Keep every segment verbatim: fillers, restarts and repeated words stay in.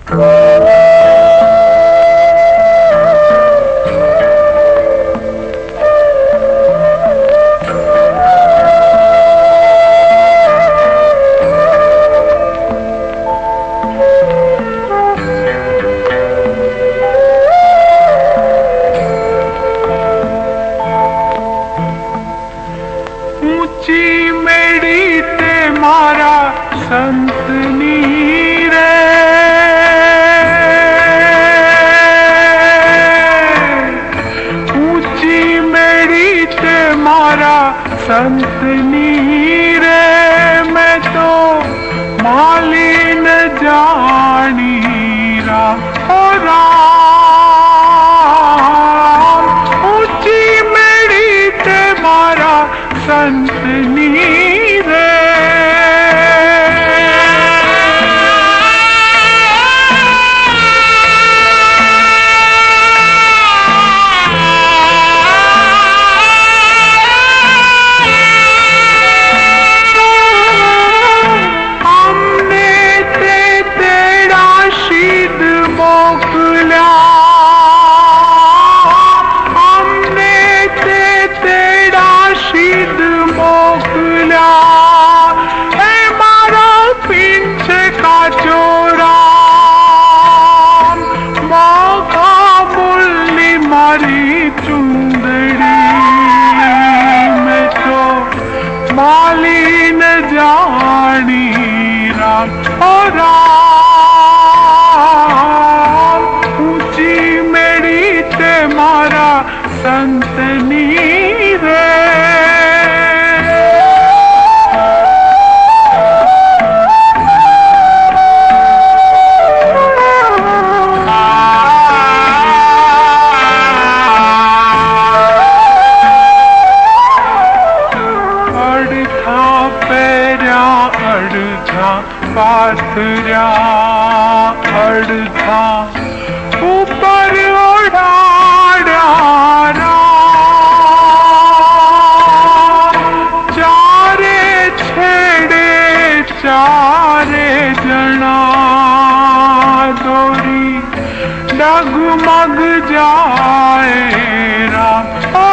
ऊंची मेड़ी ते मारा संत नीरे, ऊंची मेड़ी ते मारा संत नीरे, मैं तो माली न जानी रा ओ राम, ऊंची मेड़ी ते मारा संत नीरे। हमने ते तेरा शीद मोकल्या, हमने ते तेरा शीद मोकल्या, ए मारा पीछे का चोरा, मौका मुल्ली मारी चुंदड़ी, मैं तो माली न जानी राम ओ राम, ऊंची मेड़ी ते मारा संत नीरे। अड़धा पैरा अड़धा पाथरा, अड़धा ऊपर ओढ़ाड़ा, चारे छेड़े चारे जना, दोरी डगमग जाए राम ओ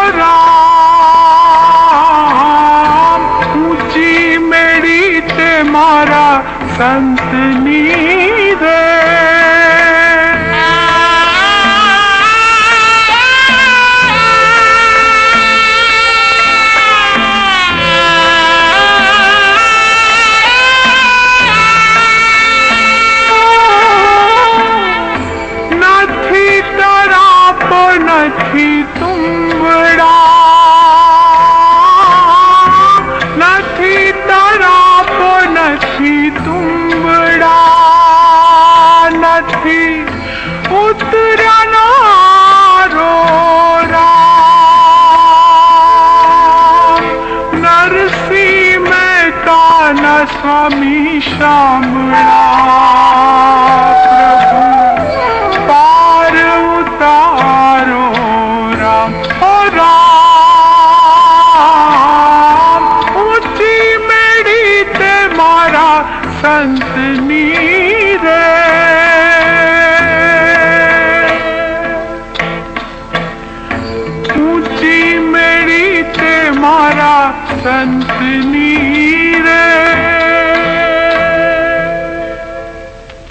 राम, ऊंची मेड़ी ते मारा संत नीरे। नथी तराप नथी तुम्बड़ा, नथी तराप नथी तुम्बड़ा, नथी उतरना रोरा, नरसी में काना स्वामी शामड़ा, प्रभु पार उतारो राम ओ राम, ऊंची मेड़ी ते मारा संत नीरे। ऊंची मेड़ी ते मारा संत नीरे।